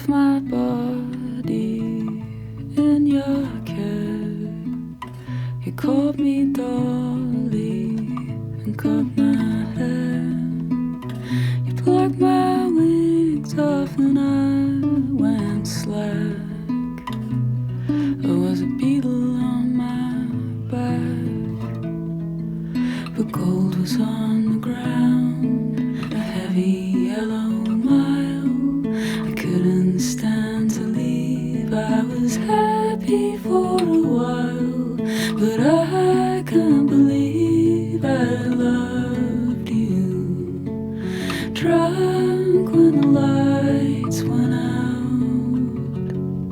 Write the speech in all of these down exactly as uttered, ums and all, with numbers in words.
left my body in your care. You called me dolly and cut my hair. You plucked my wings off and I went slack. I was a beetle on my back, but gold was on the ground, a heavy yellow mile. I couldn't stand to leave. I was happy for a while, but I can't believe I loved you. Drunk when the lights went out.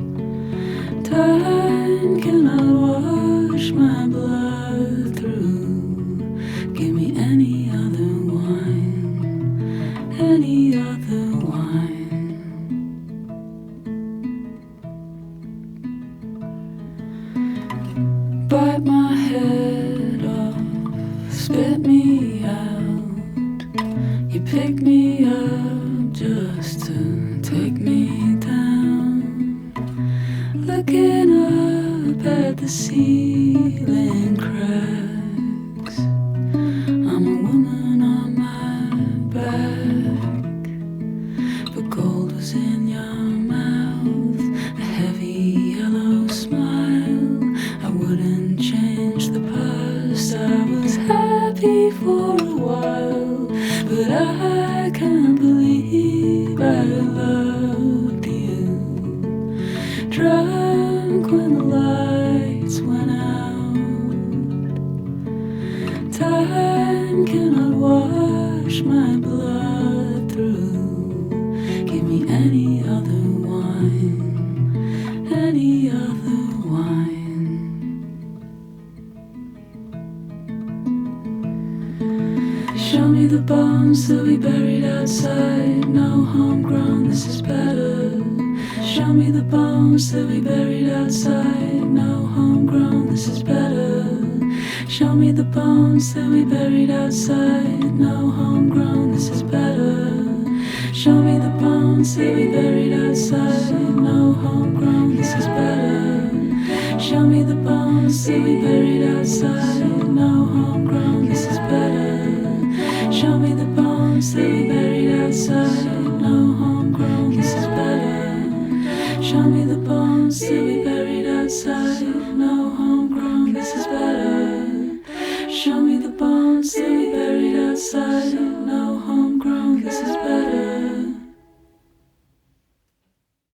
Time cannot wash my blood through. Give me any other wine, any other wine. Bite my head off, spit me out. You pick me up just to take me down. Looking up at the ceiling cracks. I'm a woman on my back, but gold was in your mouth, a heavy yellow smile. I wouldn't change the past. I was happy for a while, but I can't believe I loved you. Drunk when the lights went out. Time cannot wash my blood through. Give me any other wine, any other wine. Show me the bones that we buried outside. No homegrown, this is better. Show me the bones that we buried outside. No homegrown, this is better. Show me the bones that we buried outside. No homegrown, this is better. Show me the bones that we buried outside. No homegrown, this is better. Show me the bones that we buried outside. No homegrown, this is better. Show me the bones that we buried outside. No homegrown, this is better. Show me the bones that we buried outside. No homegrown, this is better. Show me the bones that we buried outside. No